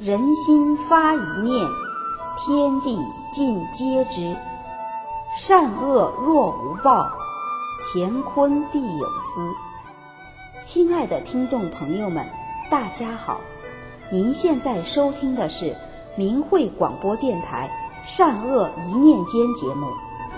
人心发一念，天地尽皆知。善恶若无报，乾坤必有私。亲爱的听众朋友们，大家好，您现在收听的是明慧广播电台善恶一念间节目。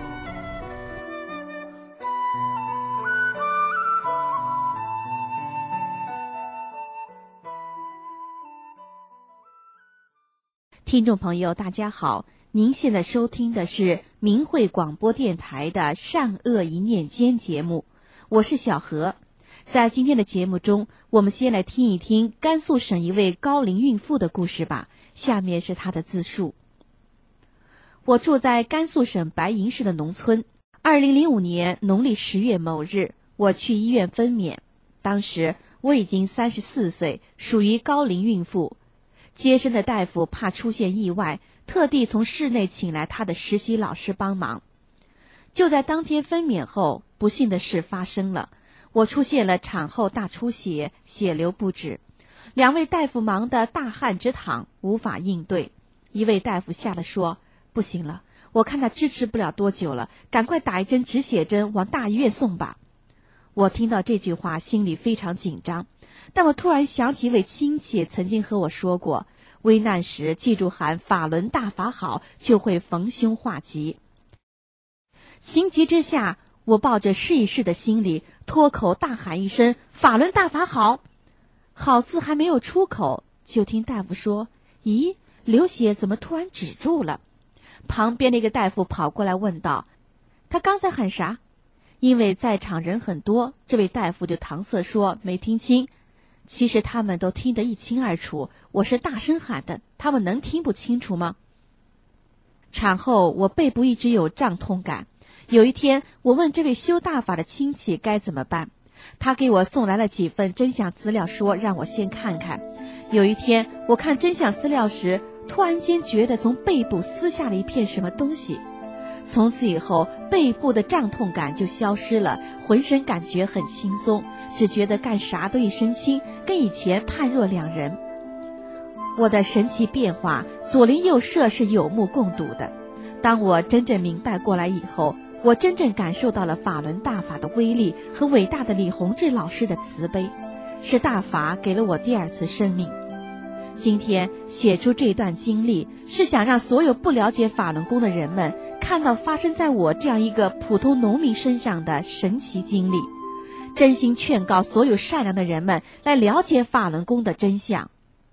听众朋友大家好，您现在收听的是明慧广播电台的善恶一念间节目，我是小何。在今天的节目中，我们先来听一听甘肃省一位高龄孕妇的故事吧。下面是她的自述。我住在甘肃省白银市的农村。2005年农历10月某日，我去医院分娩，当时我已经34岁，属于高龄孕妇。接生的大夫怕出现意外，特地从市内请来他的实习老师帮忙。就在当天分娩后，不幸的事发生了，我出现了产后大出血，血流不止。2位大夫忙得大汗直淌，无法应对。一位大夫吓了说：“不行了，我看他支持不了多久了，赶快打一针止血针往大医院送吧。”我听到这句话，心里非常紧张。但我突然想起一位亲戚曾经和我说过，危难时记住喊法轮大法好，就会逢凶化吉。情急之下，我抱着试一试的心理，脱口大喊一声法轮大法好。好字还没有出口，就听大夫说：“咦，流血怎么突然止住了？”旁边那个大夫跑过来问道：“他刚才喊啥？”因为在场人很多，这位大夫就搪塞说没听清。其实他们都听得一清二楚，我是大声喊的，他们能听不清楚吗？产后我背部一直有胀痛感，有一天我问这位修大法的亲戚该怎么办，他给我送来了几份真相资料，说让我先看看。有一天我看真相资料时，突然间觉得从背部撕下了一片什么东西，从此以后背部的胀痛感就消失了，浑身感觉很轻松，只觉得干啥都一身轻，跟以前判若两人。我的神奇变化，左邻右舍是有目共睹的。当我真正明白过来以后，我真正感受到了法轮大法的威力和伟大的李洪志老师的慈悲，是大法给了我第二次生命。今天写出这段经历，是想让所有不了解法轮功的人们看到发生在我这样一个普通农民身上的神奇经历，真心劝告所有善良的人们来了解法轮功的真相。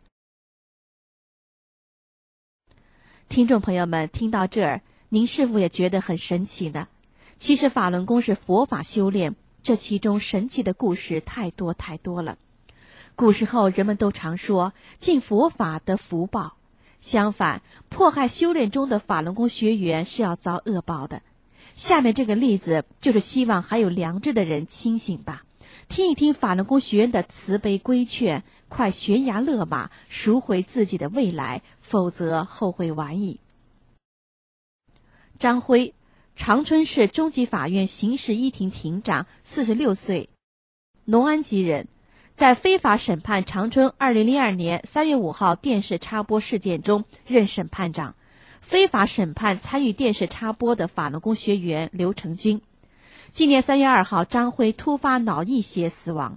听众朋友们，听到这儿，您是否也觉得很神奇呢？其实法轮功是佛法修炼，这其中神奇的故事太多太多了。古时候人们都常说敬佛法得福报，相反，迫害修炼中的法轮功学员是要遭恶报的。下面这个例子就是希望还有良知的人清醒吧，听一听法轮功学员的慈悲规劝，快悬崖勒马，赎回自己的未来，否则后会晚矣。张辉，长春市中级法院刑事一庭庭长，46岁，农安籍人，在非法审判长春2002年3月5号电视插播事件中任审判长，非法审判参与电视插播的法轮功学员刘成军。今年3月2号，张辉突发脑溢血死亡。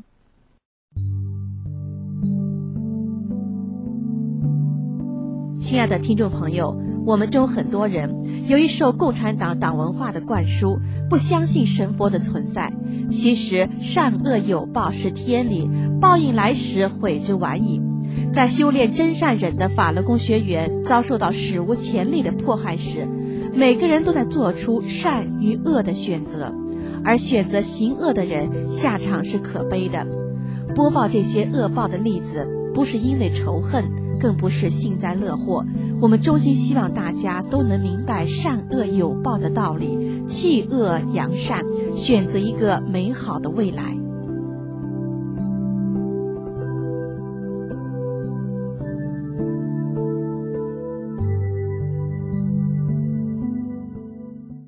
亲爱的听众朋友，我们中很多人由于受共产党党文化的灌输，不相信神佛的存在。其实善恶有报是天理，报应来时悔之晚矣。在修炼真善忍的法轮功学员遭受到史无前例的迫害时，每个人都在做出善与恶的选择，而选择行恶的人下场是可悲的。播报这些恶报的例子，不是因为仇恨，更不是幸灾乐祸，我们衷心希望大家都能明白善恶有报的道理，弃恶扬善，选择一个美好的未来。